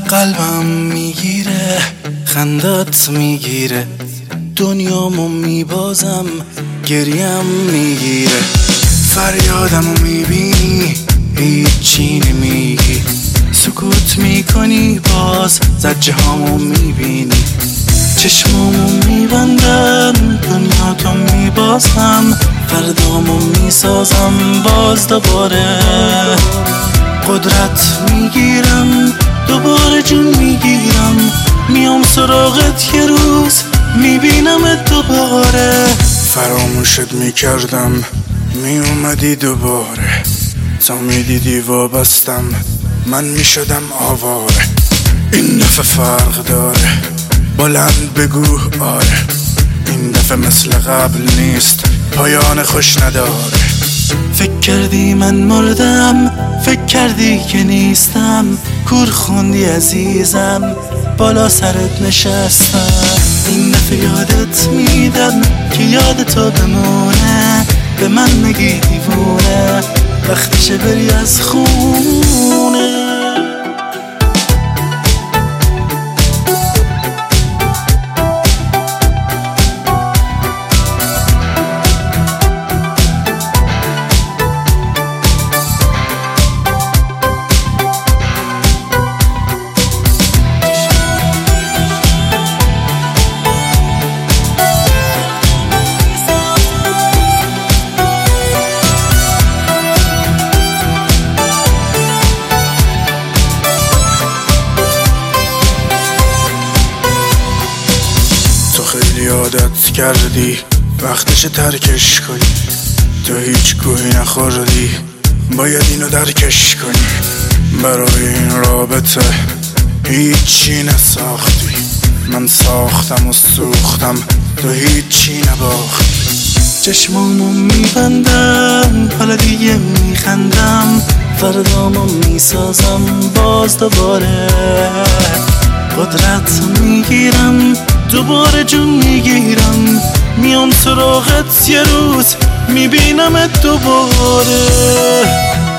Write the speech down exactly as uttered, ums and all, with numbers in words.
قلبم میگیره، خندت میگیره، دنیامو میبازم، گریم میگیره. فریادمو میبینی، هیچی نمیگی، سکوت میکنی، باز زجه هامو میبینی. چشمامو میبندم، دنیاتو میبازم، فردامو میسازم باز دوباره. قدرت میگیرم، دوباره جون میگیرم، میام سراغت یه روز میبینمت دوباره. فراموشت میکردم میومدی دوباره، تا میدیدی وابستم من میشدم آواره. این دفعه فرق داره، بلند بگو آره، این دفعه مثل قبل نیست، پایان خوش نداره. فکر کردی من مردم، فکر کردی که نیستم، کور خوندی عزیزم، بالا سرت نشستم. این دفعه یادت میدم که یاد تو بمونه، به من نگی دیوونه، وقتشه بری از خونه. خیلی عادت کردی وقتش ترکش کنی، تو هیچ گوهی نخوردی باید اینو درکش کنی. برای این رابطه هیچی نساختی، من ساختم و سوختم، تو هیچی نباختی. چشمامو میبندم، حالا دیگه میخندم، فردامو میسازم باز دوباره. قدرت میگیرم، دوباره جون میگیرم، میام سراغت یه روز میبینمت دوباره.